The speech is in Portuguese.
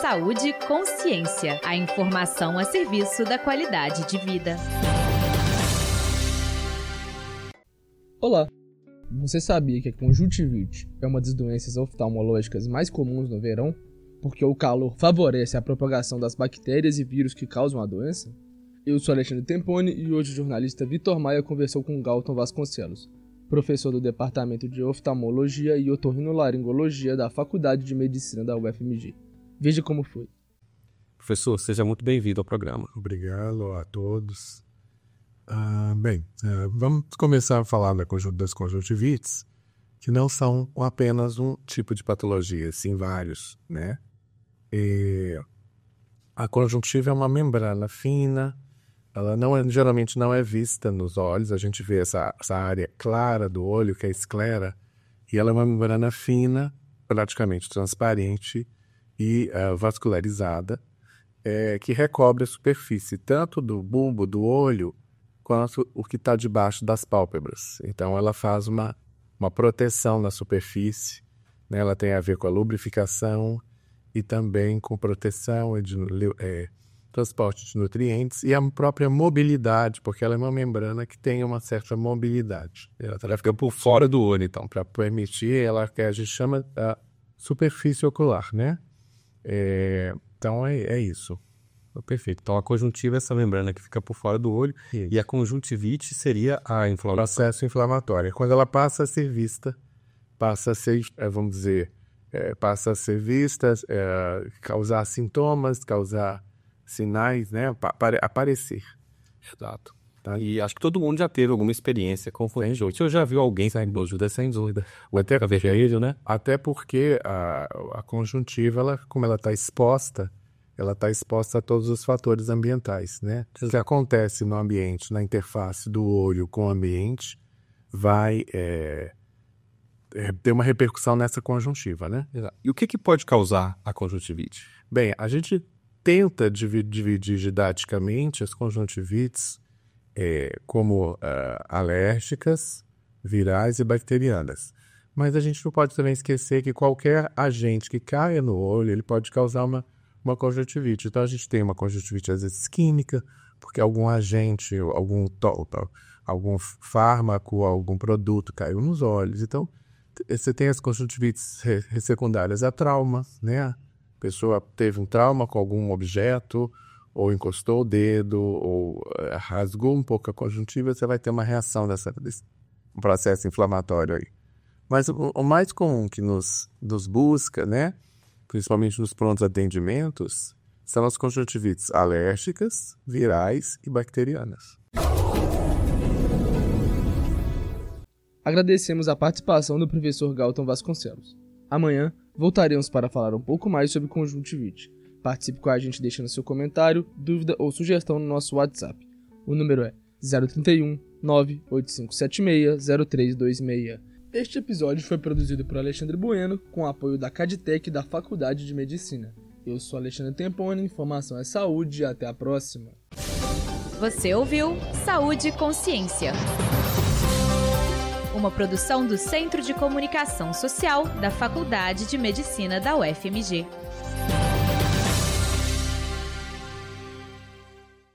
Saúde e Consciência. A informação a serviço da qualidade de vida. Olá! Você sabia que a conjuntivite é uma das doenças oftalmológicas mais comuns no verão? Porque o calor favorece a propagação das bactérias e vírus que causam a doença? Eu sou Alexandre Temponi e hoje o jornalista Vitor Maia conversou com Galton Vasconcelos, professor do Departamento de Oftalmologia e Otorrinolaringologia da Faculdade de Medicina da UFMG. Veja como foi. Professor, seja muito bem-vindo ao programa. Obrigado a todos. Vamos começar a falar das conjuntivites, que não são apenas um tipo de patologia, sim vários, né? A conjuntiva é uma membrana fina, ela geralmente não é vista nos olhos, a gente vê essa área clara do olho, que é a esclera, e ela é uma membrana fina, praticamente transparente e vascularizada, que recobre a superfície tanto do bulbo do olho quanto o que está debaixo das pálpebras. Então ela faz uma proteção na superfície, né? Ela tem a ver com a lubrificação e também com proteção e transporte de nutrientes e a própria mobilidade, porque ela é uma membrana que tem uma certa mobilidade. Ela fica por fora do olho, então. Para permitir ela que a gente chama a superfície ocular, né? Então é isso. Perfeito. Então a conjuntiva é essa membrana que fica por fora do olho. Isso. E a conjuntivite seria a inflamação. Processo inflamatório. Quando ela passa a ser vista, passa a ser, causar sintomas, causar sinais, né? Aparecer. Exato. Tá? E acho que todo mundo já teve alguma experiência com conjuntivite. Eu já viu alguém sem dúvida. O até vermelho, né? Até porque a conjuntiva, como ela está exposta, a todos os fatores ambientais, né? O que acontece no ambiente, na interface do olho com o ambiente, vai ter uma repercussão nessa conjuntiva, né? Exato. E o que pode causar a conjuntivite? Bem, a gente tenta dividir didaticamente as conjuntivites como alérgicas, virais e bacterianas. Mas a gente não pode também esquecer que qualquer agente que caia no olho, ele pode causar uma conjuntivite. Então a gente tem uma conjuntivite às vezes química, porque algum agente, algum fármaco, algum produto caiu nos olhos. Então você tem as conjuntivites secundárias a trauma, né? A pessoa teve um trauma com algum objeto, ou encostou o dedo, ou rasgou um pouco a conjuntiva, você vai ter uma reação desse processo inflamatório aí. Mas o mais comum que nos busca, né? Principalmente nos prontos atendimentos, são as conjuntivites alérgicas, virais e bacterianas. Agradecemos a participação do professor Galton Vasconcelos. Amanhã voltaremos para falar um pouco mais sobre conjuntivite. Participe com a gente deixando seu comentário, dúvida ou sugestão no nosso WhatsApp. O número é 031 98576 0326. Este episódio foi produzido por Alexandre Bueno, com apoio da Caditec da Faculdade de Medicina. Eu sou Alexandre Temponi, informação é saúde e até a próxima. Você ouviu Saúde e Consciência. Uma produção do Centro de Comunicação Social da Faculdade de Medicina da UFMG.